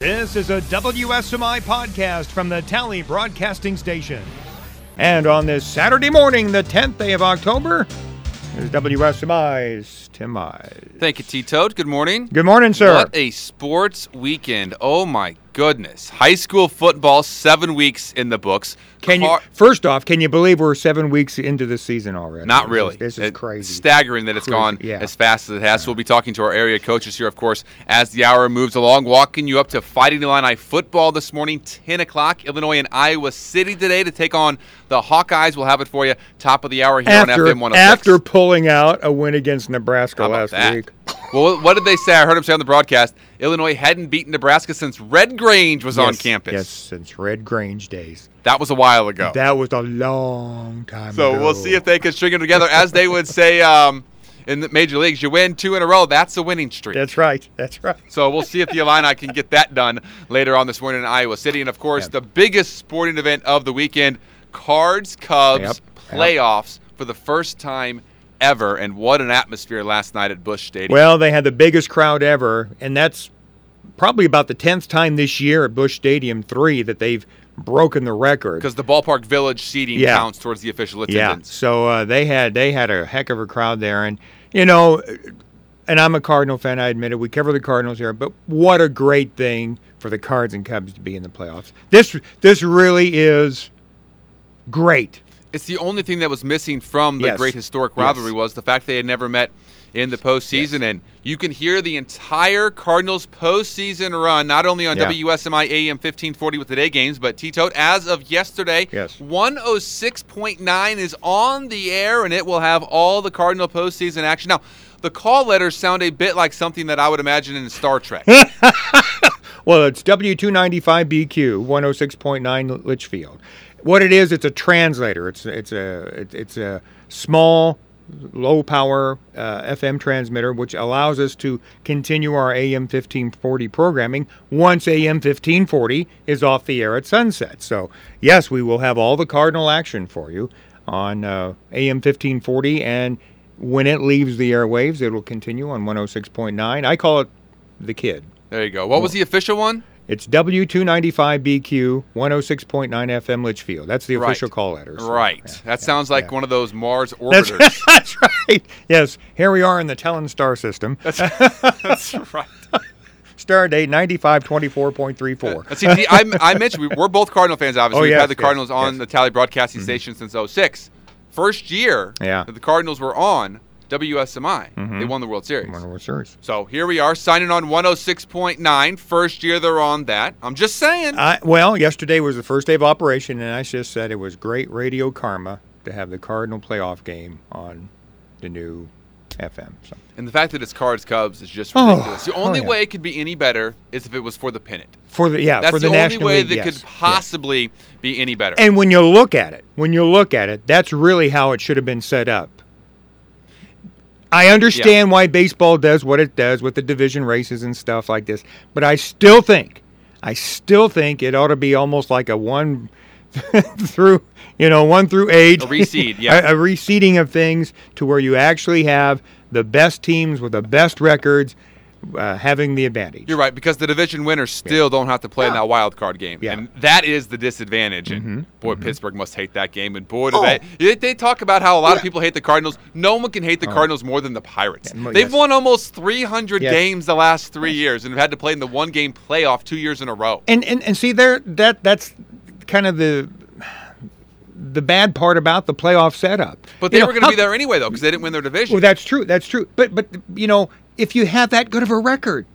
This is a WSMI podcast from the Tally Broadcasting Station. And on this Saturday morning, the 10th day of October, is WSMI's Tim Mize. Thank you, T-Toad. Good morning. Good morning, sir. What a sports weekend. Oh, my goodness. High school football, 7 weeks in the books. First off, can you believe we're 7 weeks into the season already? Not really. This is crazy. Staggering that it's gone as fast as it has. So we'll be talking to our area coaches here, of course, as the hour moves along. Walking you up to Fighting Illini football this morning, 10 o'clock. Illinois and Iowa City today to take on the Hawkeyes. We'll have it for you top of the hour here on FM 106. After pulling out a win against Nebraska last week. Well, what did they say? I heard them say on the broadcast, Illinois hadn't beaten Nebraska since Red Grange was on campus. Yes, since Red Grange days. That was a while ago. That was a long time ago. So we'll see if they can string them together. As they would say in the major leagues, you win 2 in a row. That's a winning streak. That's right. So we'll see if the Illini can get that done later on this morning in Iowa City. And, of course, the biggest sporting event of the weekend, Cards-Cubs playoffs for the first time ever, and what an atmosphere last night at Busch Stadium. Well, they had the biggest crowd ever, and that's probably about the 10th time this year at Busch Stadium 3 that they've broken the record. Because the Ballpark Village seating counts towards the official attendance. Yeah, so they had a heck of a crowd there, and you know, and I'm a Cardinal fan, I admit it. We cover the Cardinals here, but what a great thing for the Cards and Cubs to be in the playoffs. This really is great. It's the only thing that was missing from the great historic rivalry was the fact they had never met in the postseason. And you can hear the entire Cardinals postseason run, not only on WSMI AM 1540 with the day games, but T-Toad, as of yesterday, 106.9 is on the air, and it will have all the Cardinal postseason action. Now, the call letters sound a bit like something that I would imagine in Star Trek. Well, it's W295BQ, 106.9 Litchfield. What it is, it's a translator. It's a small, low-power FM transmitter, which allows us to continue our AM 1540 programming once AM 1540 is off the air at sunset. So, yes, we will have all the Cardinal action for you on AM 1540, and when it leaves the airwaves, it will continue on 106.9. I call it the Kid. There you go. What was the official one? It's W295BQ, 106.9 FM Litchfield. That's the official call letters. So, that sounds like one of those Mars orbiters. That's right. Yes, here we are in the Telin star system. That's right. Star date 9524.34. See, I mentioned we're both Cardinal fans, obviously. We've had the Cardinals on the Tally Broadcasting Station since 2006. First year that the Cardinals were on WSMI, they won the World Series. Won the World Series. So here we are, signing on 106.9. First year they're on that. I'm just saying. Well, yesterday was the first day of operation, and I just said it was great radio karma to have the Cardinal playoff game on the new FM. So. And the fact that it's Cards-Cubs is just ridiculous. The only way it could be any better is if it was for the pennant. That's for the only way that could possibly be any better. And when you look at it, that's really how it should have been set up. I understand why baseball does what it does with the division races and stuff like this, but I still think it ought to be almost like a 1 through 8. A reseed, a reseeding of things to where you actually have the best teams with the best records having the advantage. You're right, because the division winners still don't have to play in that wild card game. Yeah. And that is the disadvantage. And boy, Pittsburgh must hate that game. And boy, they talk about how a lot of people hate the Cardinals. No one can hate the Cardinals more than the Pirates. They've won almost 300 games the last 3 years and have had to play in the one-game playoff 2 years in a row. And see, that's kind of the bad part about the playoff setup. But they were going to be there anyway, though, because they didn't win their division. Well, that's true. But if you have that good of a record,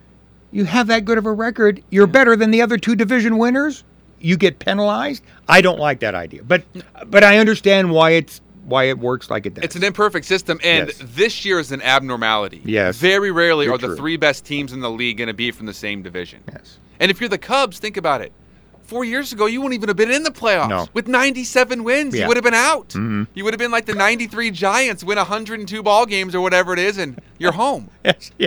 you're better than the other two division winners. You get penalized. I don't like that idea. But I understand why it works like it does. It's an imperfect system, and this year is an abnormality. Yes. Very rarely are the three best teams in the league going to be from the same division. Yes. And if you're the Cubs, think about it. 4 years ago, you wouldn't even have been in the playoffs. No. With 97 wins, you would have been out. Mm-hmm. You would have been like the 93 Giants, win 102 ball games or whatever it is, and you're home. Yes, yeah.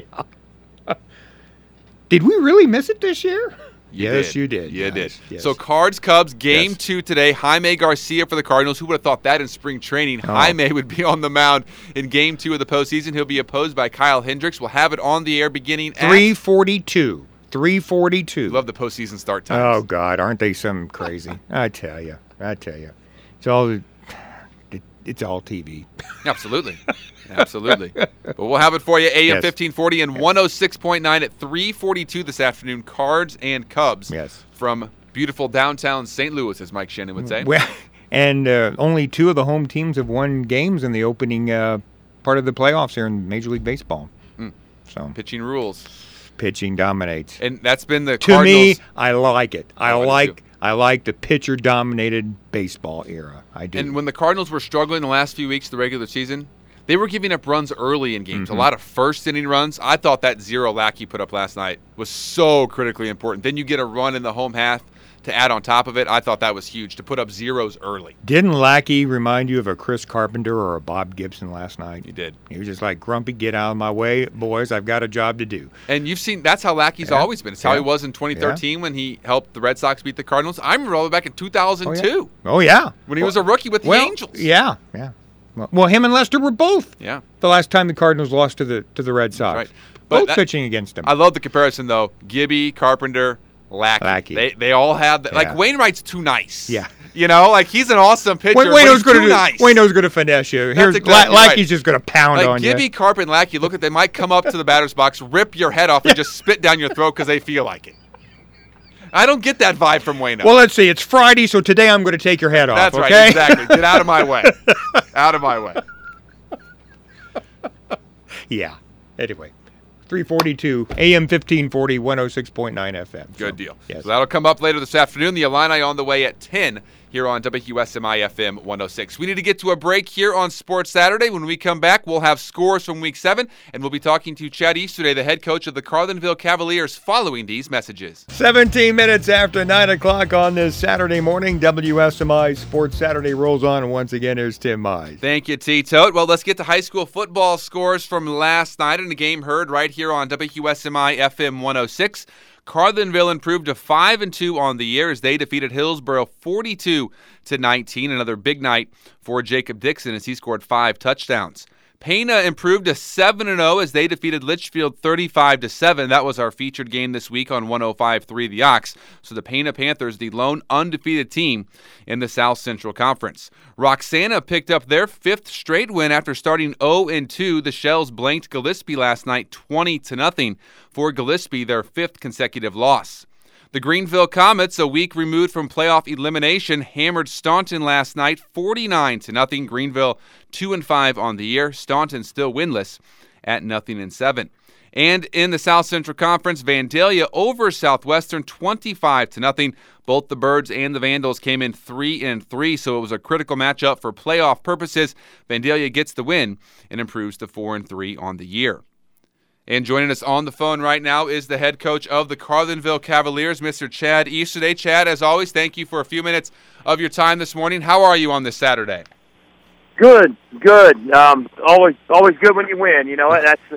Did we really miss it this year? Yes, you did. You did. Yes. So Cards-Cubs, game 2 today. Jaime Garcia for the Cardinals. Who would have thought that in spring training? Jaime would be on the mound in game 2 of the postseason. He'll be opposed by Kyle Hendricks. We'll have it on the air beginning at 3:42. 3:42. Love the postseason start times. Oh God, aren't they some crazy? I tell you, it's all TV. Absolutely. But we'll have it for you, AM 1540 and 106.9 at 3:42 this afternoon. Cards and Cubs. Yes. From beautiful downtown St. Louis, as Mike Shannon would say. Well, and only 2 of the home teams have won games in the opening part of the playoffs here in Major League Baseball. So pitching rules. Pitching dominates. And that's been the to Cardinals. me, I like it. I like the pitcher-dominated baseball era. I do. And when the Cardinals were struggling the last few weeks of the regular season, they were giving up runs early in games. A lot of first-inning runs. I thought that 0 Lackey put up last night was so critically important. Then you get a run in the home half to add on top of it. I thought that was huge, to put up zeros early. Didn't Lackey remind you of a Chris Carpenter or a Bob Gibson last night? He did. He was just like, grumpy, get out of my way, boys. I've got a job to do. And you've seen that's how Lackey's always been. It's how he was in 2013 when he helped the Red Sox beat the Cardinals. I remember all the way back in 2002. Oh, yeah. When he was a rookie with the Angels. Yeah. Well, him and Lester were both. Yeah. The last time the Cardinals lost to the Red Sox. Right. Both pitching against him. I love the comparison, though. Gibby, Carpenter, Lackey. They all have that. Like, Wainwright's too nice. Yeah. You know, like, he's an awesome pitcher, Waino's but he's too nice. Waino's going to finesse you. That's exactly Lackey's just going to pound on you. Gibby, Carpenter, and Lackey, look at, they might come up to the batter's box, rip your head off, and just spit down your throat because they feel like it. I don't get that vibe from Waino. Well, let's see. It's Friday, so today I'm going to take your head off. That's okay? right, exactly. Get out of my way. Out of my way. Yeah. Anyway, 3:42 AM 1540 106.9 FM. Good deal. Yes. So that'll come up later this afternoon. The Illini on the way at 10 here on WQSMI FM 106. We need to get to a break here on Sports Saturday. When we come back, we'll have scores from Week 7, and we'll be talking to Chad Easterday, the head coach of the Carlinville Cavaliers, following these messages. 17 minutes after 9 o'clock on this Saturday morning, WSMI Sports Saturday rolls on, and once again, here's Tim Mize. Thank you, T-Tote. Well, let's get to high school football scores from last night in the game heard right here on WQSMI FM 106. Carlinville improved to 5-2 on the year as they defeated Hillsboro 42-19. Another big night for Jacob Dixon as he scored 5 touchdowns. Pana improved to 7-0 as they defeated Litchfield 35-7. That was our featured game this week on 105.3 The Ox. So the Pana Panthers, the lone undefeated team in the South Central Conference. Roxana picked up their 5th straight win after starting 0-2. The Shells blanked Gillespie last night 20-0 for Gillespie, their 5th consecutive loss. The Greenville Comets, a week removed from playoff elimination, hammered Staunton last night 49-0. Greenville 2-5 on the year. Staunton still winless at 0-7. And in the South Central Conference, Vandalia over Southwestern 25-0. Both the Birds and the Vandals came in 3-3, so it was a critical matchup for playoff purposes. Vandalia gets the win and improves to 4-3 on the year. And joining us on the phone right now is the head coach of the Carlinville Cavaliers, Mr. Chad Easterday. Chad, as always, thank you for a few minutes of your time this morning. How are you on this Saturday? Good. Always good when you win. You know,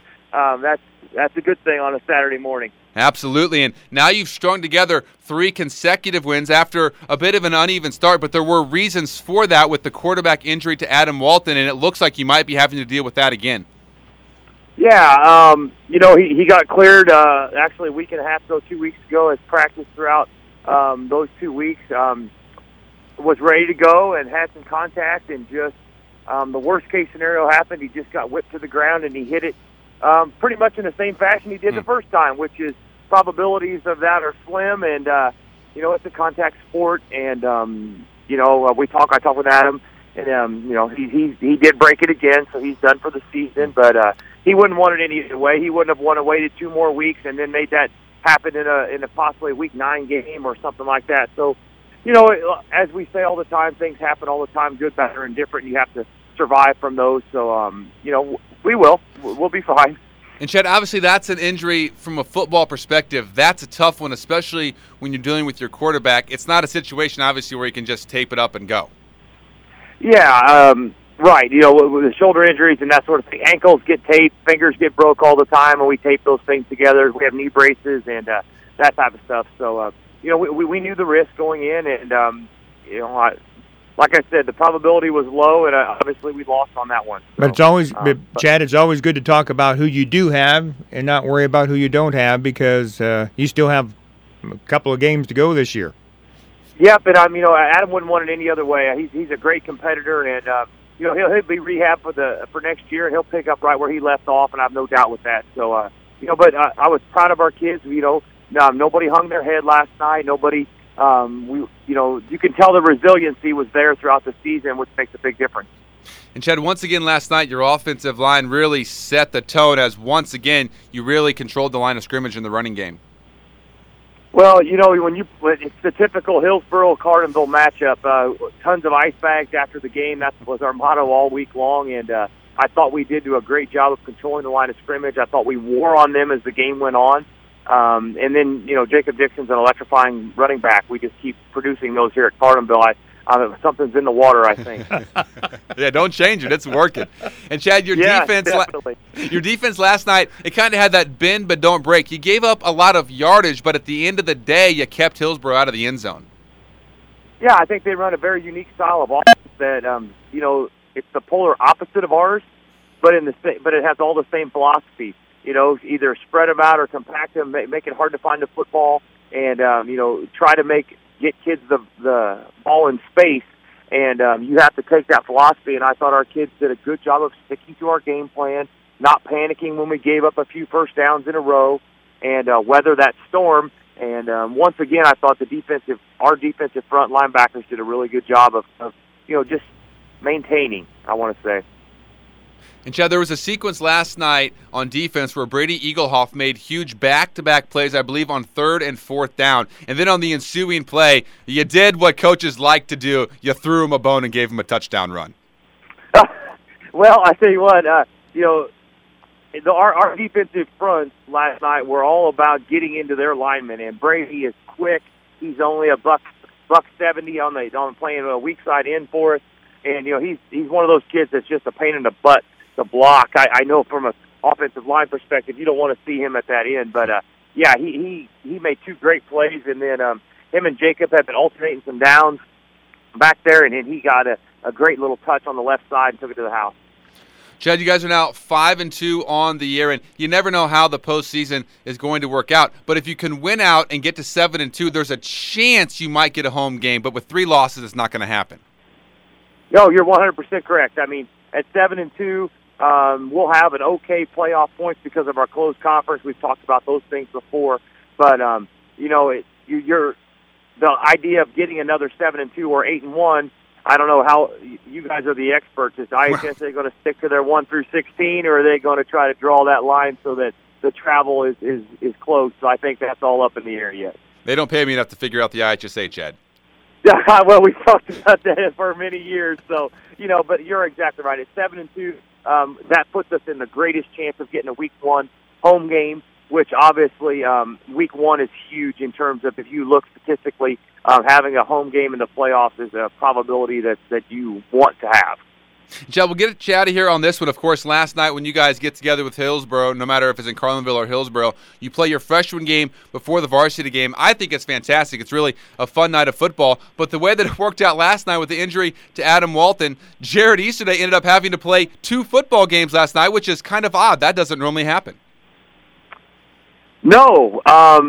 that's a good thing on a Saturday morning. Absolutely, and now you've strung together 3 consecutive wins after a bit of an uneven start, but there were reasons for that with the quarterback injury to Adam Walton, and it looks like you might be having to deal with that again. Yeah, you know, he got cleared actually a week and a half ago, 2 weeks ago, has practiced throughout those 2 weeks, was ready to go and had some contact, and just the worst-case scenario happened. He just got whipped to the ground, and he hit it pretty much in the same fashion he did the first time, which is probabilities of that are slim, and, you know, it's a contact sport, and, you know, I talked with Adam, and, you know, he did break it again, so he's done for the season, but he wouldn't want it any other way. He wouldn't have wanted to wait 2 more weeks and then made that happen in a possibly Week 9 game or something like that. So, you know, as we say all the time, things happen all the time, good, bad, or indifferent. You have to survive from those. So, you know, we'll be fine. And, Chad, obviously that's an injury from a football perspective. That's a tough one, especially when you're dealing with your quarterback. It's not a situation, obviously, where you can just tape it up and go. Yeah, right. You know, with the shoulder injuries and that sort of thing, ankles get taped, fingers get broke all the time, and we tape those things together. We have knee braces and that type of stuff. So, you know, we knew the risk going in, and, you know, like I said, the probability was low, and obviously we lost on that one. So, but it's always, Chad, it's always good to talk about who you do have and not worry about who you don't have, because you still have a couple of games to go this year. Yep, and Adam wouldn't want it any other way. He's a great competitor, and he'll be rehab for next year, and he'll pick up right where he left off, and I have no doubt with that. So but I was proud of our kids. Nobody hung their head last night. Nobody. You can tell the resiliency was there throughout the season, which makes a big difference. And Chad, once again last night, your offensive line really set the tone as once again you really controlled the line of scrimmage in the running game. Well, it's the typical Hillsboro-Carlinville matchup. Tons of ice bags after the game. That was our motto all week long, and I thought we did do a great job of controlling the line of scrimmage. I thought we wore on them as the game went on. And then, Jacob Dixon's an electrifying running back. We just keep producing those here at Carlinville. Something's in the water, I think. Yeah, don't change it. It's working. And, Chad, your defense last night, it kind of had that bend but don't break. You gave up a lot of yardage, but at the end of the day, you kept Hillsboro out of the end zone. Yeah, I think they run a very unique style of offense that, it's the polar opposite of ours, but it has all the same philosophy. Either spread them out or compact them, make it hard to find the football, and try to get kids the ball in space. And you have to take that philosophy. And I thought our kids did a good job of sticking to our game plan, not panicking when we gave up a few first downs in a row, and weather that storm. And once again, I thought our defensive front linebackers did a really good job of just maintaining, I want to say. And, Chad, there was a sequence last night on defense where Brady Eaglehoff made huge back-to-back plays, I believe, on 3rd and 4th down. And then on the ensuing play, you did what coaches like to do. You threw him a bone and gave him a touchdown run. Well, I tell you what, our defensive fronts last night were all about getting into their linemen. And Brady is quick. He's only a buck 70 on playing a weak side end for us. And, he's one of those kids that's just a pain in the butt to block. I know from an offensive line perspective, you don't want to see him at that end. But, he made 2 great plays. And then him and Jacob have been alternating some downs back there. And then he got a great little touch on the left side and took it to the house. Chad, you guys are now 5-2 on the year, and you never know how the postseason is going to work out. But if you can win out and get to 7-2, there's a chance you might get a home game. But with 3 losses, it's not going to happen. No, you're 100% correct. I mean, at 7-2, we'll have an okay playoff points because of our closed conference. We've talked about those things before. But, the idea of getting another 7-2 or 8-1, I don't know how you guys are the experts. Is IHSA going to stick to their 1 through 16, or are they going to try to draw that line so that the travel is close? So I think that's all up in the air yet. They don't pay me enough to figure out the IHSA, Chad. Well, we've talked about that for many years, so but you're exactly right. At 7-2, that puts us in the greatest chance of getting a Week 1 home game, which obviously Week 1 is huge in terms of, if you look statistically, having a home game in the playoffs is a probability that you want to have. Chad, we'll get chatty here on this one. Of course, last night when you guys get together with Hillsboro, no matter if it's in Carlinville or Hillsboro, you play your freshman game before the varsity game. I think it's fantastic. It's really a fun night of football. But the way that it worked out last night with the injury to Adam Walton, Jared Easterday ended up having to play 2 football games last night, which is kind of odd. That doesn't normally happen. No.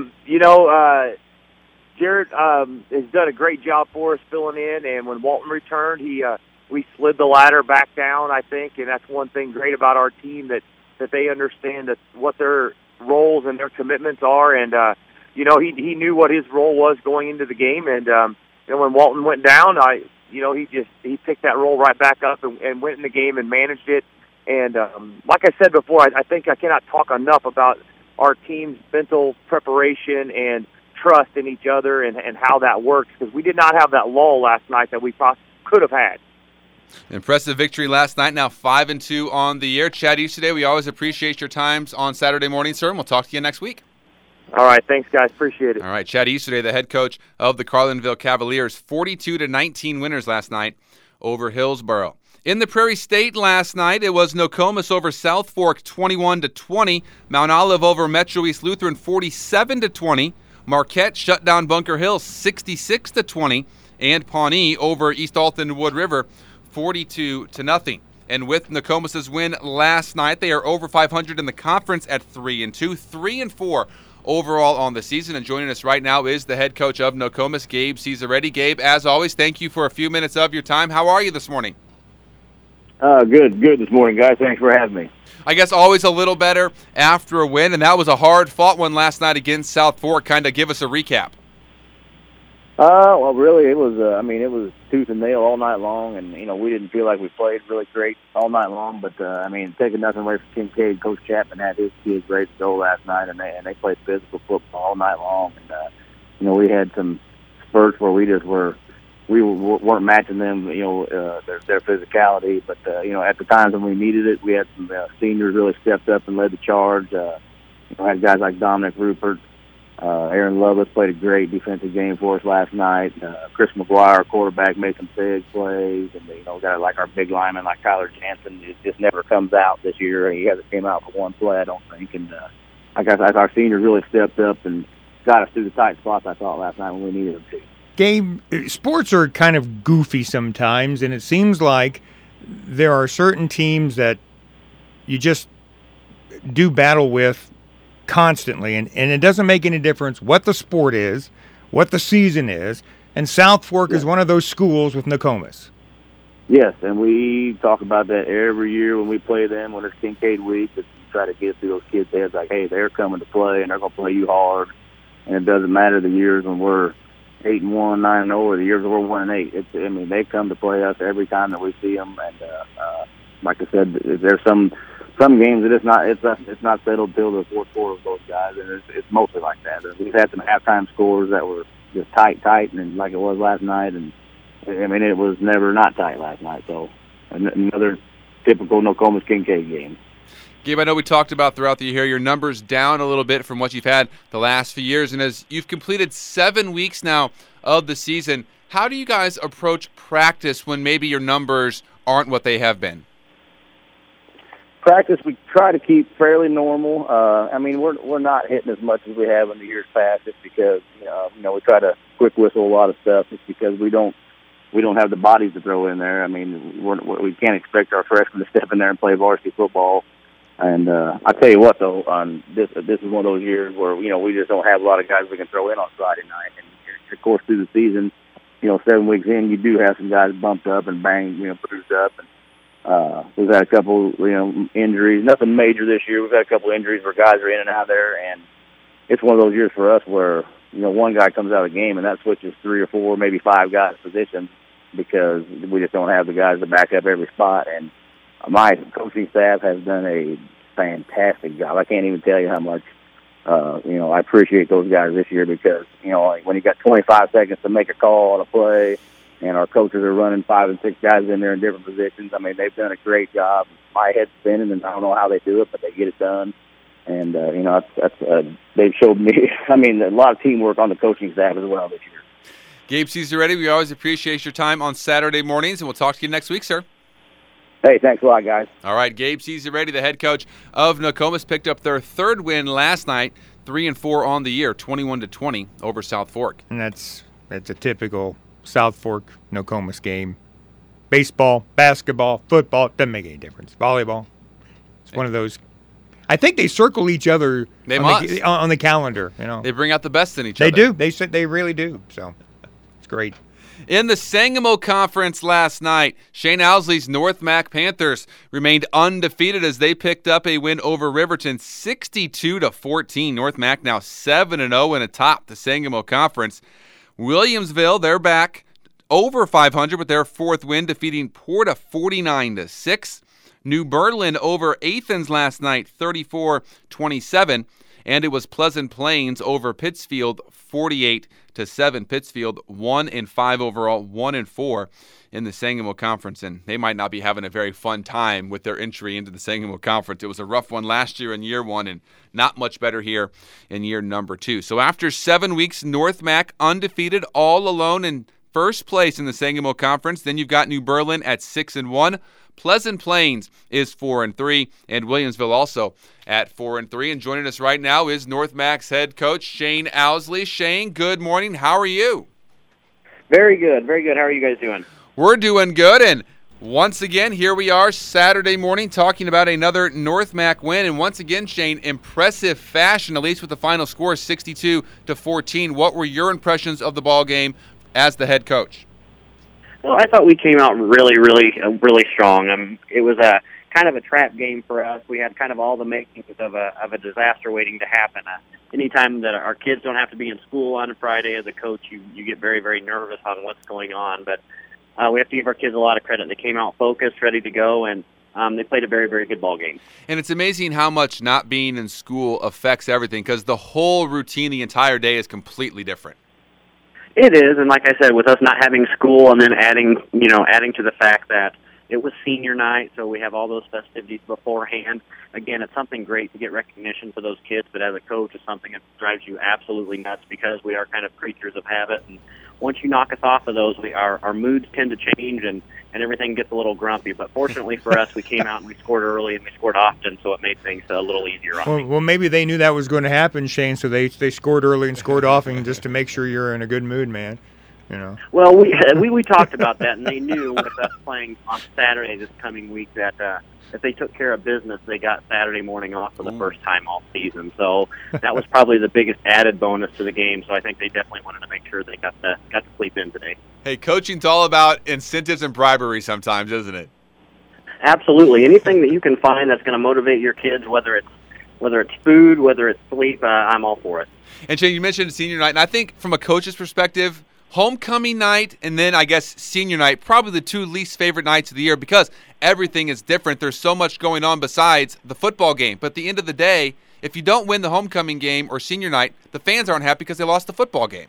Jared has done a great job for us filling in, and when Walton returned, we slid the ladder back down, I think, and that's one thing great about our team, that they understand that what their roles and their commitments are, and he knew what his role was going into the game, and when Walton went down, he picked that role right back up and went in the game and managed it, and like I said before, I think I cannot talk enough about our team's mental preparation and trust in each other and how that works, because we did not have that lull last night that we could have had. Impressive victory last night, now 5-2 on the year. Chad Easterday, we always appreciate your times on Saturday morning, sir, and we'll talk to you next week. All right, thanks, guys. Appreciate it. All right, Chad Easterday, the head coach of the Carlinville Cavaliers, 42-19 winners last night over Hillsboro. In the Prairie State last night, it was Nokomis over South Fork 21-20, Mount Olive over Metro East Lutheran 47-20, Marquette shut down Bunker Hill 66-20, and Pawnee over East Alton Wood River 42-0. And with Nokomis's win last night, they are over 500 in the conference at 3-2, 3-4 overall on the season. And joining us right now is the head coach of Nokomis, Gabe Cesaretti. Gabe, as always, thank you for a few minutes of your time. How are you this morning? Good this morning, guys. Thanks for having me. I guess always a little better after a win, and that was a hard-fought one last night against South Fork. Kind of give us a recap. Well, really, it was. It was tooth and nail all night long, and we didn't feel like we played really great all night long. But taking nothing away from Kincaid, Coach Chapman had his kids ready to go last night, and they played physical football all night long. And we had some spurts where we weren't matching them, their physicality. But at the times when we needed it, we had some seniors really stepped up and led the charge. Had guys like Dominic Rupert. Aaron Loveless played a great defensive game for us last night. Chris McGuire, our quarterback, made some big plays. And, got like our big lineman like Tyler Jansen. It just never comes out this year. He hasn't came out for one play, I don't think. And I guess our seniors really stepped up and got us through the tight spots, I thought, last night when we needed them to. Gabe, sports are kind of goofy sometimes, and it seems like there are certain teams that you just do battle with constantly, and it doesn't make any difference what the sport is, what the season is, and South Fork is one of those schools with Nokomis. Yes, and we talk about that every year when we play them, when it's Kincaid week, to try to get through those kids' heads like, hey, they're coming to play, and they're going to play you hard, and it doesn't matter the years when we're 8-1, 9-0, or the years when we're 1-8. They come to play us every time that we see them, and like I said, there's some games that it's not settled till the fourth quarter of those guys, and it's mostly like that. We've had some halftime scores that were just tight, and like it was last night, and it was never not tight last night. So another typical Nokomis Kincaid game. Gabe, I know we talked about throughout the year your numbers down a little bit from what you've had the last few years, and as you've completed 7 weeks now of the season, how do you guys approach practice when maybe your numbers aren't what they have been? Practice, we try to keep fairly normal. We're not hitting as much as we have in the years past, just because we try to quick whistle a lot of stuff, just because we don't have the bodies to throw in there. We can't expect our freshmen to step in there and play varsity football. And I tell you what, though, this is one of those years where we just don't have a lot of guys we can throw in on Friday night. And of course, through the season, 7 weeks in, you do have some guys bumped up and banged, bruised up. And we've had a couple, injuries. Nothing major this year. We've had a couple injuries where guys are in and out there, and it's one of those years for us where one guy comes out of the game and that switches 3 or 4, maybe 5 guys' positions, because we just don't have the guys to back up every spot. And my coaching staff has done a fantastic job. I can't even tell you how much I appreciate those guys this year, because when you got 25 seconds to make a call on a play, and our coaches are running 5 and 6 guys in there in different positions. They've done a great job. My head's spinning, and I don't know how they do it, but they get it done. And, they've showed me, a lot of teamwork on the coaching staff as well this year. Gabe Cesaretti, we always appreciate your time on Saturday mornings, and we'll talk to you next week, sir. Hey, thanks a lot, guys. All right, Gabe Cesaretti, the head coach of Nokomis, picked up their 3rd win last night, 3-4 on the year, 21-20 over South Fork. And that's a typical South Fork Nokomis game. Baseball, basketball, football, doesn't make any difference. Volleyball, it's one of those. I think they circle each other on the calendar. They bring out the best in each other. They do. They really do. So it's great. In the Sangamo Conference last night, Shane Owsley's North Mac Panthers remained undefeated as they picked up a win over Riverton, 62-14. North Mac now 7-0 and atop the Sangamo Conference. Williamsville, they're back over 500 with their 4th win, defeating Porta 49-6. New Berlin over Athens last night, 34-27. And it was Pleasant Plains over Pittsfield, 48-7. Pittsfield 1-5 overall, 1-4 in the Sangamo Conference, and they might not be having a very fun time with their entry into the Sangamo Conference. It was a rough one last year in year 1, and not much better here in year number 2. So after 7 weeks, North Mac undefeated, all alone in first place in the Sangamo Conference. Then you've got New Berlin at 6-1. Pleasant Plains is 4-3, and Williamsville also at 4-3. And joining us right now is North Mac's head coach Shane Owsley. Shane, good morning. How are you? Very good, very good. How are you guys doing? We're doing good, and once again, here we are Saturday morning talking about another North Mac win. And once again, Shane, impressive fashion, at least with the final score 62-14. What were your impressions of the ball game as the head coach? Well, I thought we came out really strong. It was a kind of a trap game for us. We had kind of all the makings of a disaster waiting to happen. Anytime that our kids don't have to be in school on a Friday as a coach, you get very, very nervous on what's going on. But we have to give our kids a lot of credit. They came out focused, ready to go, and they played a very, very good ball game. And it's amazing how much not being in school affects everything, because the whole routine the entire day is completely different. It is, and like I said, with us not having school and then adding to the fact that it was senior night, so we have all those festivities beforehand. Again, it's something great to get recognition for those kids, but as a coach, it's something that drives you absolutely nuts because we are kind of creatures of habit. And once you knock us off of those, our moods tend to change and everything gets a little grumpy. But fortunately for us, we came out and we scored early and we scored often, so it made things a little easier on me. Well, maybe they knew that was going to happen, Shane, so they scored early and scored often just to make sure you're in a good mood, man. You know. Well, we talked about that, and they knew with us playing on Saturday this coming week that if they took care of business, they got Saturday morning off for the first time all season. So that was probably the biggest added bonus to the game. So I think they definitely wanted to make sure they got to sleep in today. Hey, coaching's all about incentives and bribery sometimes, isn't it? Absolutely. Anything that you can find that's going to motivate your kids, whether it's food, whether it's sleep, I'm all for it. And Shane, you mentioned senior night, and I think from a coach's perspective, homecoming night and then I guess senior night, probably the two least favorite nights of the year because everything is different. There's so much going on besides the football game. But at the end of the day, if you don't win the homecoming game or senior night, the fans aren't happy because they lost the football game.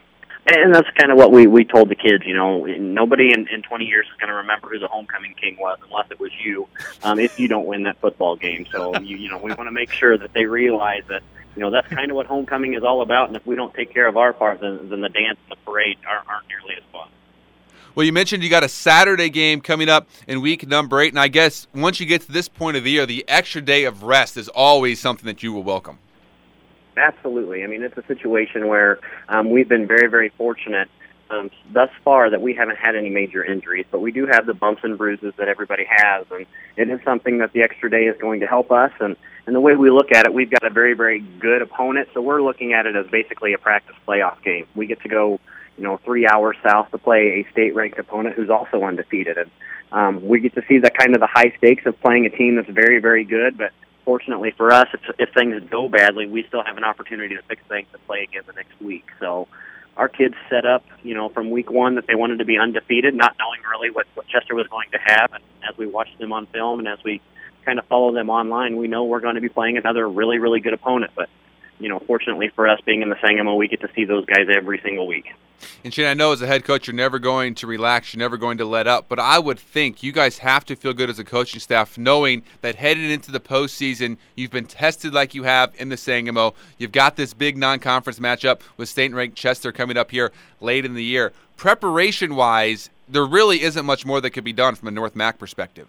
And that's kind of what we told the kids, nobody in 20 years is going to remember who the homecoming king was unless it was you, if you don't win that football game. So, we want to make sure that they realize that, that's kind of what homecoming is all about. And if we don't take care of our part, then the dance and the parade aren't nearly as fun. Well, you mentioned you got a Saturday game coming up in week number 8. And I guess once you get to this point of the year, the extra day of rest is always something that you will welcome. Absolutely. I mean, it's a situation where we've been very, very fortunate thus far that we haven't had any major injuries, but we do have the bumps and bruises that everybody has, and it is something that the extra day is going to help us. And the way we look at it, we've got a very, very good opponent, so we're looking at it as basically a practice playoff game. We get to go 3 hours south to play a state-ranked opponent who's also undefeated. And we get to see the kind of the high stakes of playing a team that's very, very good, but fortunately for us, if things go badly, we still have an opportunity to fix things and play again the next week. So our kids set up, from week one that they wanted to be undefeated, not knowing really what Chester was going to have. And as we watch them on film and as we kind of follow them online, we know we're going to be playing another really, really good opponent. But, fortunately for us being in the Sangamo, we get to see those guys every single week. And Shane, I know as a head coach, you're never going to relax, you're never going to let up, but I would think you guys have to feel good as a coaching staff knowing that headed into the postseason, you've been tested like you have in the Sangamo. You've got this big non-conference matchup with state-ranked Chester coming up here late in the year. Preparation-wise, there really isn't much more that could be done from a North Mac perspective.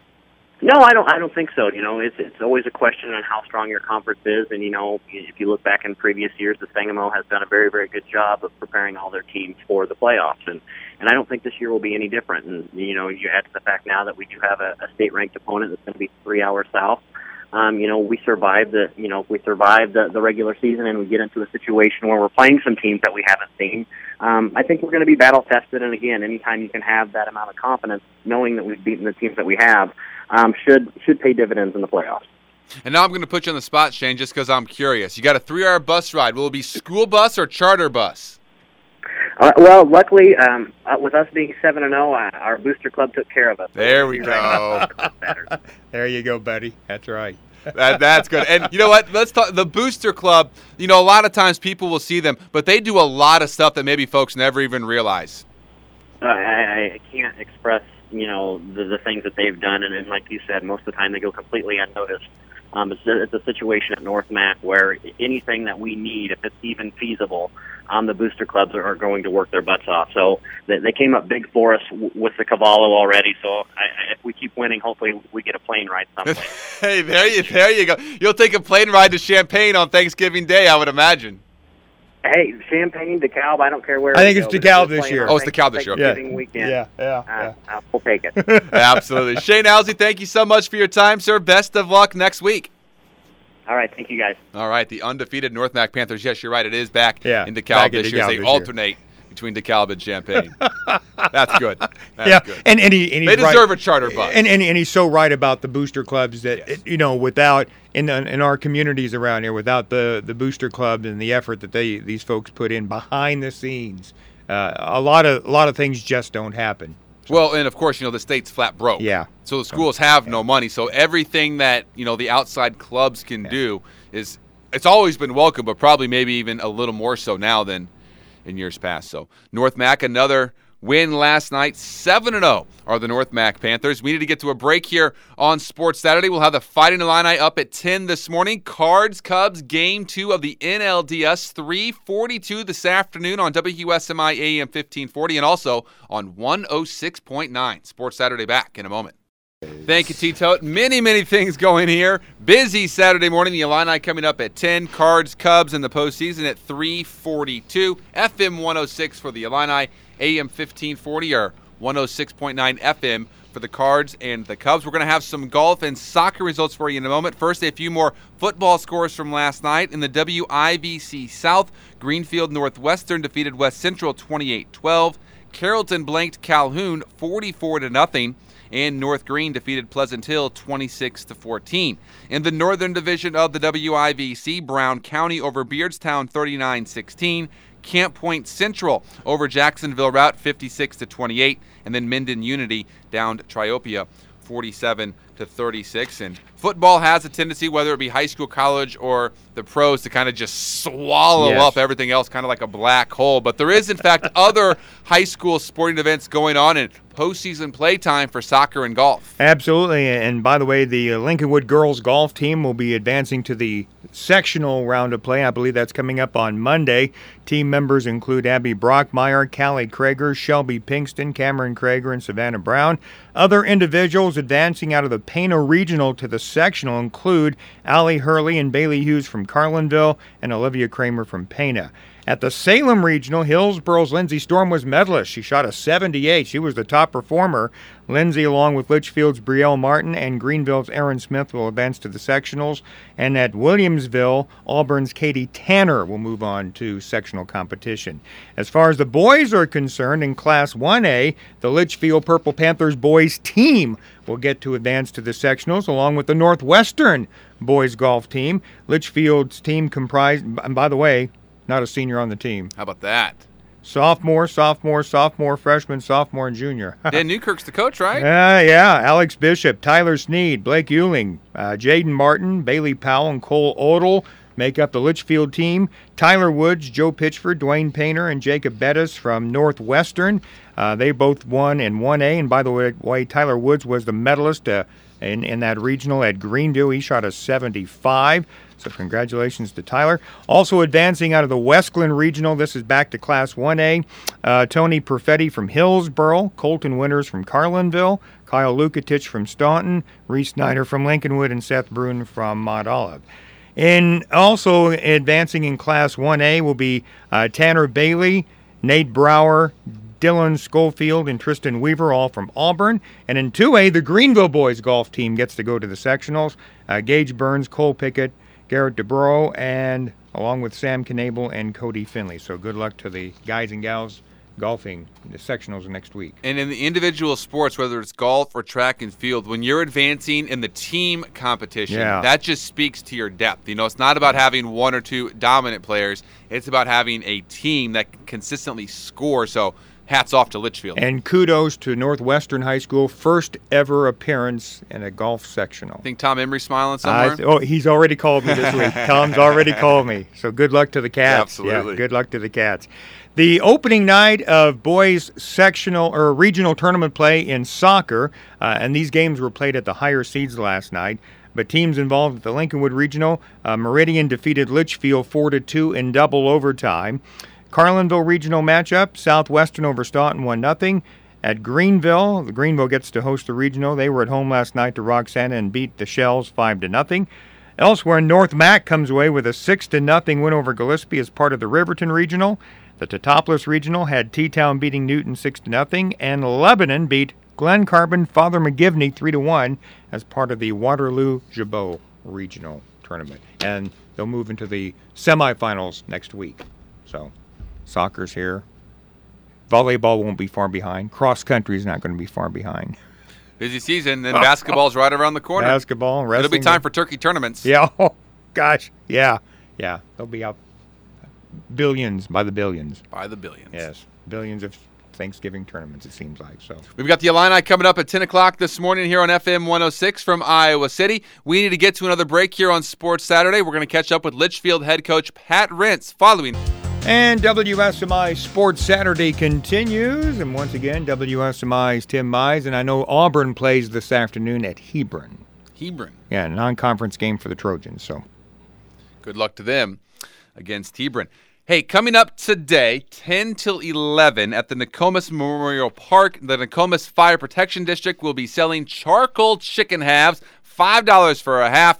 No, I don't think so. It's always a question on how strong your conference is, and if you look back in previous years, the Sangamo has done a very, very good job of preparing all their teams for the playoffs, and I don't think this year will be any different. And you add to the fact now that we do have a state-ranked opponent that's going to be 3 hours south. We survived the regular season, and we get into a situation where we're playing some teams that we haven't seen. I think we're going to be battle tested, and again, anytime you can have that amount of confidence, knowing that we've beaten the teams that we have, should pay dividends in the playoffs. And now I'm going to put you on the spot, Shane, just because I'm curious. You got a 3-hour bus ride. Will it be school bus or charter bus? Well, luckily, with us being 7-0, our booster club took care of us. There we go. There you go, buddy. That's right. That's good. And you know what? Let's talk the booster club. A lot of times people will see them, but they do a lot of stuff that maybe folks never even realize. I can't express, the things that they've done, and like you said, most of the time they go completely unnoticed. It's a situation at North Mac where anything that we need, if it's even feasible, the booster clubs are going to work their butts off. So they came up big for us with the Cavallo already. So if we keep winning, hopefully we get a plane ride someday. Hey, there you go. You'll take a plane ride to Champaign on Thanksgiving Day, I would imagine. Hey, Champaign, DeKalb, I don't care where. I think it's DeKalb this year. Oh, it's DeKalb this year. Thanksgiving weekend. We'll take it. Absolutely. Shane Owsley, thank you so much for your time, sir. Best of luck next week. All right, thank you, guys. All right, the undefeated North Mac Panthers. Yes, you're right. It is back in DeKalb this year. They alternate between DeKalb and Champaign. That's good. That's good. And they deserve a charter bus. And he's so right about the booster clubs that without in our communities around here, without the booster club and the effort that these folks put in behind the scenes, a lot of things just don't happen. Well, and of course, the state's flat broke. Yeah. So the schools have no money. So everything that, the outside clubs can do it's always been welcome, but probably maybe even a little more so now than in years past. So North Mac, another win last night. 7-0 are the North Mac Panthers. We need to get to a break here on Sports Saturday. We'll have the Fighting Illini up at 10 this morning. Cards Cubs Game 2 of the NLDS, 3:42 this afternoon on WSMI AM 1540 and also on 106.9. Sports Saturday back in a moment. Thank you, T-Tote. Many, many things going here. Busy Saturday morning. The Illini coming up at 10. Cards, Cubs in the postseason at 3:42. FM 106 for the Illini. AM 1540 or 106.9 FM for the Cards and the Cubs. We're going to have some golf and soccer results for you in a moment. First, a few more football scores from last night. In the WIVC South, Greenfield Northwestern defeated West Central 28-12. Carrollton blanked Calhoun 44-0. And North Green defeated Pleasant Hill 26-14. In the Northern Division of the WIVC, Brown County over Beardstown 39-16. Camp Point Central over Jacksonville Route 56-28. And then Minden Unity downed Triopia 47-36. And football has a tendency, whether it be high school, college, or the pros, to kind of just swallow up everything else, kind of like a black hole. But there is, in fact, other high school sporting events going on and postseason playtime for soccer and golf. Absolutely. And by the way, the Lincolnwood girls golf team will be advancing to the sectional round of play. I believe that's coming up on Monday. Team members include Abby Brockmeyer, Callie Krager, Shelby Pinkston, Cameron Krager, and Savannah Brown. Other individuals advancing out of the Pana Regional to the sectional include Allie Hurley and Bailey Hughes from Carlinville and Olivia Kramer from Pana. At the Salem Regional, Hillsboro's Lindsay Storm was medalist. She shot a 78. She was the top performer. Lindsay, along with Litchfield's Brielle Martin and Greenville's Aaron Smith, will advance to the sectionals. And at Williamsville, Auburn's Katie Tanner will move on to sectional competition. As far as the boys are concerned, in Class 1A, the Litchfield Purple Panthers boys team will get to advance to the sectionals, along with the Northwestern boys golf team. Litchfield's team comprised, and by the way, not a senior on the team. How about that? Sophomore, freshman, sophomore, and junior. Dan Newkirk's the coach, right? Yeah. Alex Bishop, Tyler Sneed, Blake Euling, Jaden Martin, Bailey Powell, and Cole Odell make up the Litchfield team. Tyler Woods, Joe Pitchford, Dwayne Painter, and Jacob Bettis from Northwestern. They both won in 1A. And by the way, Tyler Woods was the medalist in that regional at Greenville. He shot a 75. So congratulations to Tyler. Also advancing out of the Westglen Regional, this is back to Class 1A. Tony Perfetti from Hillsboro, Colton Winters from Carlinville, Kyle Lukatich from Staunton, Reese Snyder from Lincolnwood, and Seth Brun from Mont Olive. And also advancing in Class 1A will be Tanner Bailey, Nate Brower, Dylan Schofield, and Tristan Weaver, all from Auburn. And in 2A, the Greenville boys golf team gets to go to the sectionals. Gage Burns, Cole Pickett, Garrett DeBro, and along with Sam Knable and Cody Finley. So good luck to the guys and gals golfing the sectionals next week. And in the individual sports, whether it's golf or track and field, when you're advancing in the team competition, that just speaks to your depth. It's not about having one or two dominant players. It's about having a team that can consistently score. So hats off to Litchfield. And kudos to Northwestern High School, first ever appearance in a golf sectional. I think Tom Emery's smiling somewhere. He's already called me this week. Tom's already called me. So good luck to the Cats. Absolutely. Yeah, good luck to the Cats. The opening night of boys sectional or regional tournament play in soccer, and these games were played at the higher seeds last night. But teams involved at the Lincolnwood Regional, Meridian defeated Litchfield 4-2 in double overtime. Carlinville Regional matchup, Southwestern over Staunton 1-0. At Greenville, Greenville gets to host the regional. They were at home last night to Roxana and beat the Shells 5-0. Elsewhere, North Mac comes away with a 6-0 win over Gillespie as part of the Riverton Regional. The Teutopolis Regional had T-Town beating Newton 6-0, and Lebanon beat Glen Carbon Father McGivney 3-1 as part of the Waterloo-Jabot Regional Tournament. And they'll move into the semifinals next week. So, soccer's here. Volleyball won't be far behind. Cross country is not going to be far behind. Busy season, and basketball's right around the corner. Basketball, wrestling. It'll be time for turkey tournaments. Yeah, oh, gosh, yeah. They'll be up billions by the billions. By the billions. Yes, billions of Thanksgiving tournaments, it seems like. So we've got the Illini coming up at 10 o'clock this morning here on FM 106 from Iowa City. We need to get to another break here on Sports Saturday. We're going to catch up with Litchfield head coach Pat Rentz following. And WSMI Sports Saturday continues. And once again, WSMI's Tim Mize. And I know Auburn plays this afternoon at Hebron. Yeah, non-conference game for the Trojans. So good luck to them against Hebron. Hey, coming up today, 10 till 11 at the Nokomis Memorial Park, the Nokomis Fire Protection District will be selling charcoal chicken halves, $5 for a half,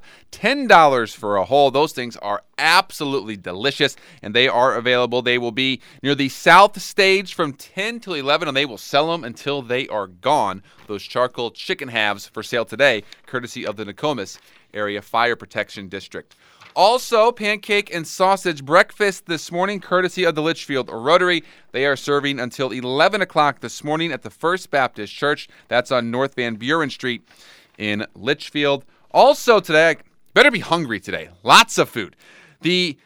$10 for a whole. Those things are absolutely delicious, and they are available. They will be near the south stage from 10 till 11, and they will sell them until they are gone. Those charcoal chicken halves for sale today, courtesy of the Nokomis Area Fire Protection District. Also, pancake and sausage breakfast this morning, courtesy of the Litchfield Rotary. They are serving until 11 o'clock this morning at the First Baptist Church. That's on North Van Buren Street in Litchfield. Also today, better be hungry today. Lots of food. The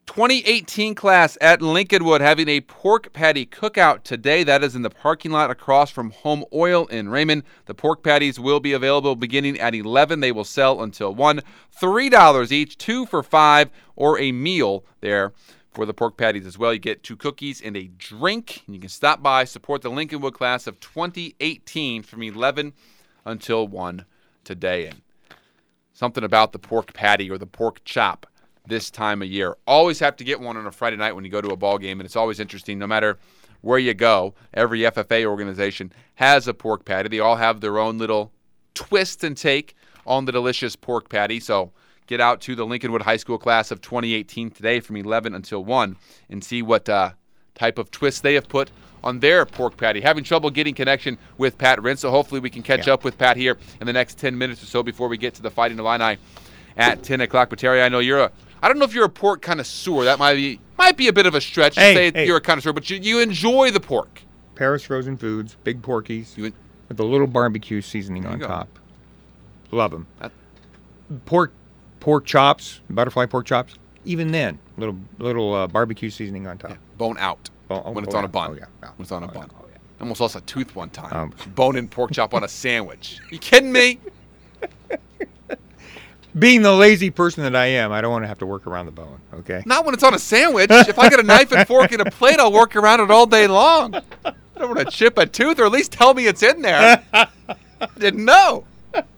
2018 class at Lincolnwood having a pork patty cookout today. That is in the parking lot across from Home Oil in Raymond. The pork patties will be available beginning at 11. They will sell until 1. $3 each, 2 for $5, or a meal there for the pork patties as well. You get 2 cookies and a drink. And you can stop by, support the Lincolnwood class of 2018 from 11 until 1 today. And something about the pork patty or the pork chop this time of year. Always have to get one on a Friday night when you go to a ball game, and it's always interesting. No matter where you go, every FFA organization has a pork patty. They all have their own little twist and take on the delicious pork patty. So get out to the Lincolnwood High School class of 2018 today from 11 until 1 and see what type of twist they have put on their pork patty. Having trouble getting connection with Pat Rentz, so hopefully we can catch up with Pat here in the next 10 minutes or so before we get to the Fighting Illini at 10 o'clock. But Terry, I know I don't know if you're a pork connoisseur. That might be a bit of a stretch to say you're a connoisseur, but you enjoy the pork. Paris Frozen Foods, big porkies with a little barbecue seasoning on top. Love them. Pork chops, butterfly pork chops. Even then, little barbecue seasoning on top. Yeah, bone out when it's on a bun. Oh, yeah. When it's on a bun. Oh, yeah. I almost lost a tooth one time. Bone-in pork chop on a sandwich. You kidding me? Being the lazy person that I am, I don't want to have to work around the bone, okay? Not when it's on a sandwich. If I get a knife and fork and a plate, I'll work around it all day long. I don't want to chip a tooth, or at least tell me it's in there. I didn't know.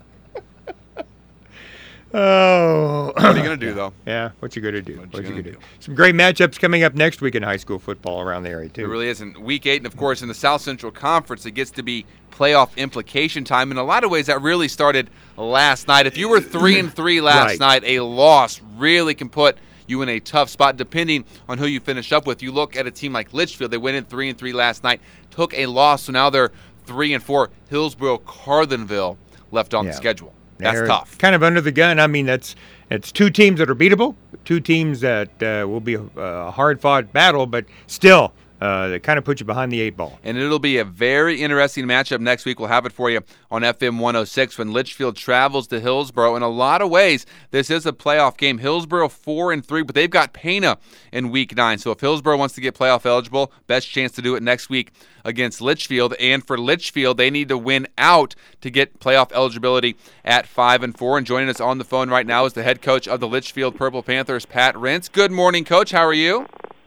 Oh. What are you going to do, though? Yeah, what you going to do? What you going to do? Some great matchups coming up next week in high school football around the area, too. It really is. In Week 8, and, of course, in the South Central Conference, it gets to be playoff implication time. In a lot of ways, that really started last night. If you were 3-3 last night, a loss really can put you in a tough spot, depending on who you finish up with. You look at a team like Litchfield. They went in 3-3 last night, took a loss, so now they're 3-4. Hillsboro, Carlinville left on the schedule. That's tough. Kind of under the gun. I mean, it's 2 teams that are beatable, 2 teams that will be a hard-fought battle, but still, they kind of put you behind the 8 ball. And it'll be a very interesting matchup next week. We'll have it for you on FM 106 when Litchfield travels to Hillsboro. In a lot of ways, this is a playoff game. Hillsboro 4-3, but they've got Pana in Week 9. So if Hillsboro wants to get playoff eligible, best chance to do it next week against Litchfield. And for Litchfield, they need to win out to get playoff eligibility at 5-4. And joining us on the phone right now is the head coach of the Litchfield Purple Panthers, Pat Rentz. Good morning, Coach. How are you?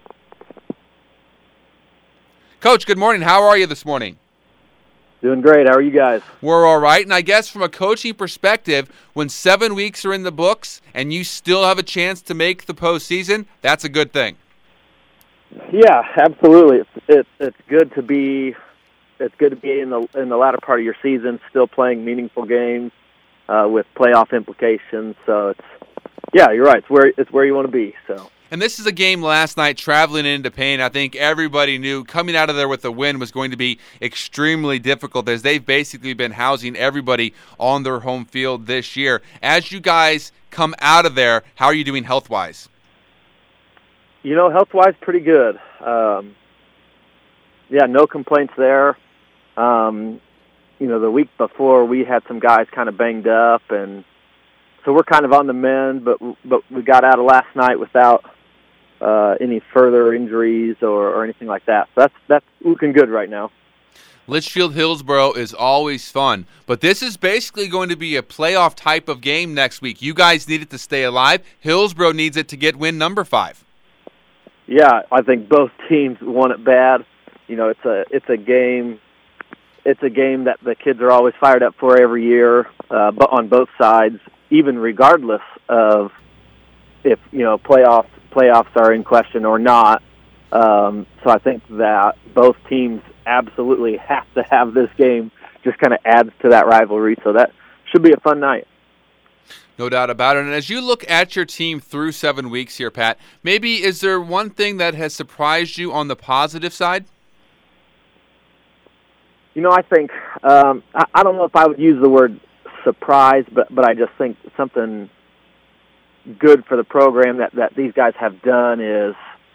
Coach, good morning. How are you this morning? Doing great. How are you guys? We're all right. And I guess from a coaching perspective, when 7 weeks are in the books and you still have a chance to make the postseason, that's a good thing. Yeah, absolutely. It's good to be in the latter part of your season, still playing meaningful games with playoff implications. So Yeah, you're right. It's where you want to be. So. And this is a game last night, traveling into Payne. I think everybody knew coming out of there with a win was going to be extremely difficult, as they've basically been housing everybody on their home field this year. As you guys come out of there, how are you doing health-wise? Health-wise, pretty good. Yeah, no complaints there. The week before we had some guys kind of banged up, and so we're kind of on the mend, but we got out of last night without any further injuries or anything like that. So that's looking good right now. Litchfield Hillsboro is always fun, but this is basically going to be a playoff type of game next week. You guys need it to stay alive. Hillsboro needs it to get win number 5. Yeah, I think both teams want it bad. It's a game. It's a game that the kids are always fired up for every year, but on both sides, even regardless of if playoffs are in question or not. So I think that both teams absolutely have to have this game. Just kind of adds to that rivalry. So that should be a fun night. No doubt about it. And as you look at your team through 7 weeks here, Pat, maybe is there one thing that has surprised you on the positive side? I think I don't know if I would use the word surprise, but I just think something good for the program that these guys have done is,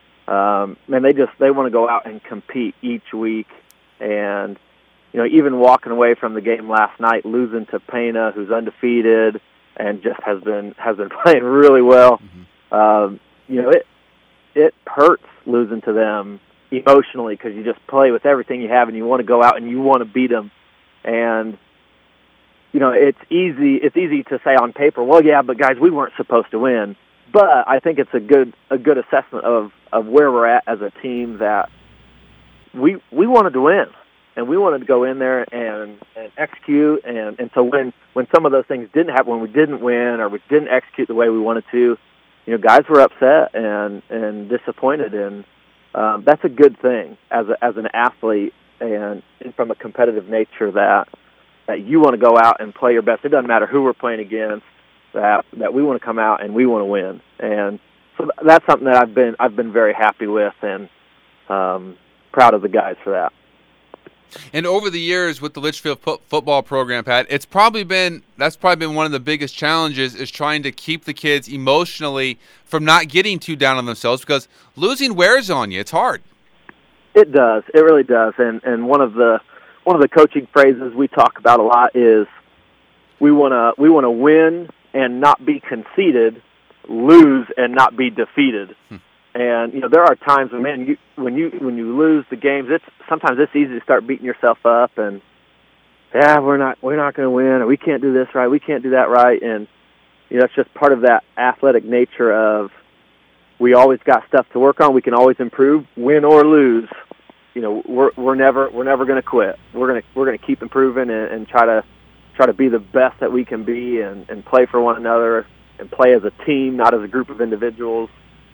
they want to go out and compete each week, and even walking away from the game last night, losing to Pena, who's undefeated and just has been playing really well. Mm-hmm. It hurts losing to them emotionally because you just play with everything you have and you want to go out and you want to beat them. And it's easy to say on paper, well, yeah, but guys, we weren't supposed to win. But I think it's a good assessment of where we're at as a team, that we wanted to win and we wanted to go in there and execute. And so when some of those things didn't happen, when we didn't win or we didn't execute the way we wanted to, guys were upset and disappointed, and that's a good thing as an athlete and from a competitive nature, that you want to go out and play your best. It doesn't matter who we're playing against, that we want to come out and we want to win. And so that's something that I've been very happy with, and proud of the guys for that. And over the years with the Litchfield football program, Pat, that's probably been one of the biggest challenges, is trying to keep the kids emotionally from not getting too down on themselves, because losing wears on you. It's hard. It does. It really does. And one of the coaching phrases we talk about a lot is we want to win and not be conceited, lose and not be defeated. And there are times when you lose the games, sometimes it's easy to start beating yourself up and we're not going to win, or we can't do this right, we can't do that right, and it's just part of that athletic nature of we always got stuff to work on. We can always improve, win or lose. We're never going to quit. We're going to keep improving and try to be the best that we can be and play for one another and play as a team, not as a group of individuals.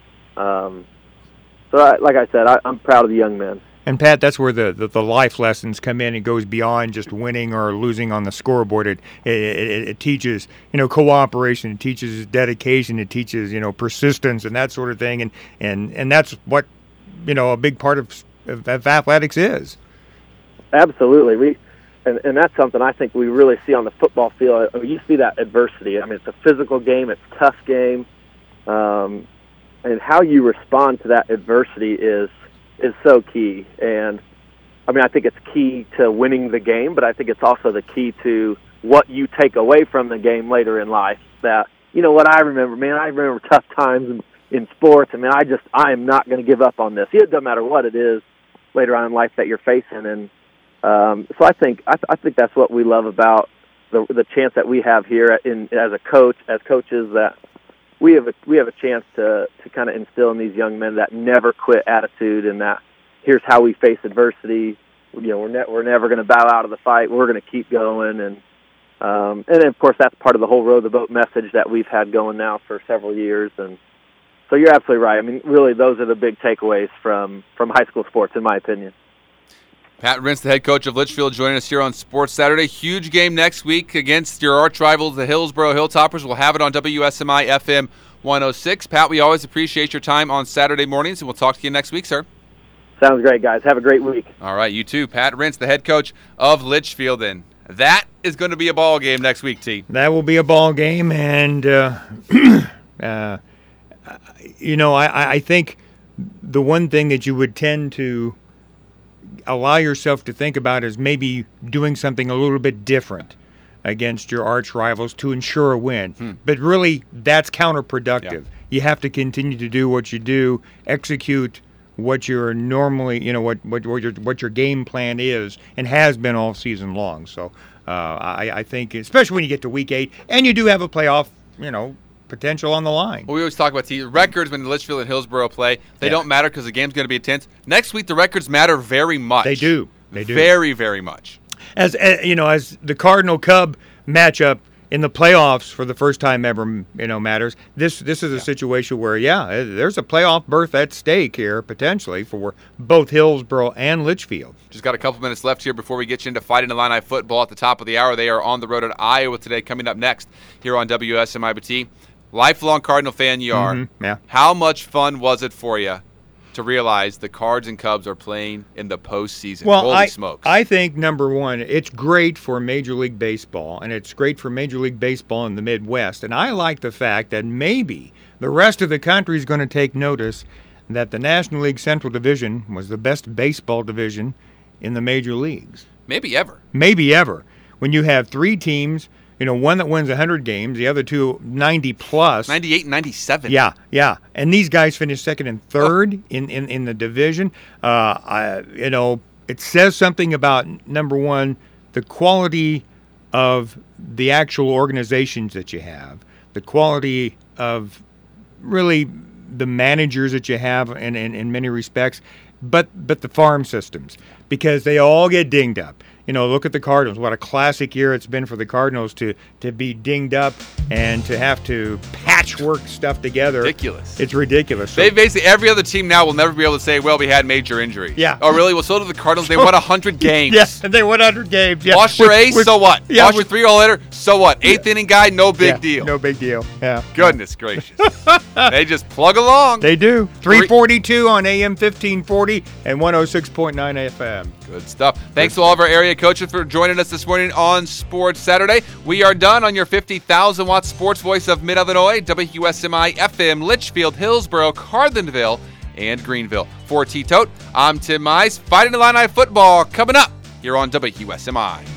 Like I said, I'm proud of the young men. And Pat, that's where the life lessons come in. It goes beyond just winning or losing on the scoreboard. It teaches cooperation. It teaches dedication. It teaches persistence and that sort of thing. And that's what a big part of athletics is. Absolutely. And that's something I think we really see on the football field. You see that adversity. I mean, it's a physical game. It's a tough game. And how you respond to that adversity is so key. And, I think it's key to winning the game, but I think it's also the key to what you take away from the game later in life. That, what I remember tough times in sports. I am not going to give up on this. It doesn't matter what it is later on in life that you're facing. And so I think that's what we love about the chance that we have here as coaches, that we have a chance to kind of instill in these young men that never quit attitude, and that here's how we face adversity. We're never going to bow out of the fight. We're going to keep going, and of course that's part of the whole row the boat message that we've had going now for several years. And so you're absolutely right. Really, those are the big takeaways from high school sports, in my opinion. Pat Rintz, the head coach of Litchfield, joining us here on Sports Saturday. Huge game next week against your arch rivals, the Hillsboro Hilltoppers. We'll have it on WSMI FM 106. Pat, we always appreciate your time on Saturday mornings, and we'll talk to you next week, sir. Sounds great, guys. Have a great week. All right, you too. Pat Rintz, the head coach of Litchfield. And that is going to be a ball game next week, T. That will be a ball game, and, I think the one thing that you would tend to allow yourself to think about is maybe doing something a little bit different against your arch rivals to ensure a win. But really, that's counterproductive. Yeah. You have to continue to do what you do, execute what you're normally, what your game plan is and has been all season long. So I think, especially when you get to week 8, and you do have a playoff, potential on the line. Well, we always talk about the records when Litchfield and Hillsboro play. They don't matter because the game's going to be intense. Next week, the records matter very much. They do. They do. Very, very much. As the Cardinal-Cub matchup in the playoffs for the first time ever, matters. This is a situation where, there's a playoff berth at stake here potentially for both Hillsboro and Litchfield. Just got a couple minutes left here before we get you into Fighting Illini football at the top of the hour. They are on the road at Iowa today, coming up next here on WSMI-BT. Lifelong Cardinal fan you are. Yeah. How much fun was it for you to realize the Cards and Cubs are playing in the postseason? Well, Holy smokes. I think, number one, it's great for Major League Baseball, and it's great for Major League Baseball in the Midwest. And I like the fact that maybe the rest of the country is going to take notice that the National League Central Division was the best baseball division in the major leagues. Maybe ever. Maybe ever. When you have 3 teams, one that wins 100 games, the other 2 90 plus. 98 and 97. Yeah. And these guys finished second and third in the division. It says something about, number one, the quality of the actual organizations that you have, the quality of really the managers that you have in many respects, but the farm systems, because they all get dinged up. Look at the Cardinals. What a classic year it's been for the Cardinals to be dinged up and to have to patchwork stuff together. Ridiculous. It's ridiculous. They basically, every other team now will never be able to say, well, we had major injuries. Yeah. Oh, really? Well, so did the Cardinals. They won 100 games. Yes, and they won 100 games. Yeah. Lost your ace, so what? Yeah, Lost your 3-hole hitter, so what? 8th inning guy, no big deal. No big deal. Yeah. Goodness gracious. They just plug along. They do. 342 on AM 1540 and 106.9 FM. Good stuff. Thanks to all of our area coaches for joining us this morning on Sports Saturday. We are done on your 50,000-watt sports voice of Mid-Illinois, WSMI FM, Litchfield, Hillsboro, Carlinville, and Greenville. For T-Tote, I'm Tim Mize. Fighting Illini football coming up here on WSMI.